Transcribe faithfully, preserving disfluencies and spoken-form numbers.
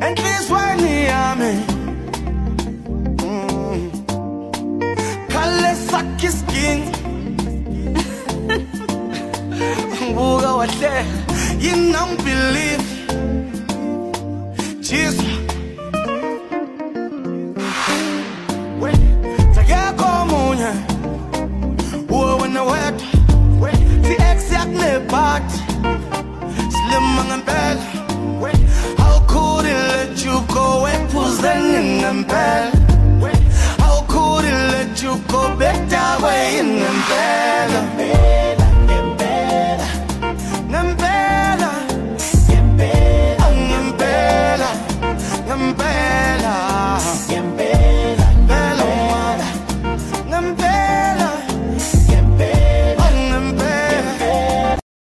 and please when yami kale sakhi skin buka wahle you don't believe Jesus we takeko munye uwe wena wet the exact ne part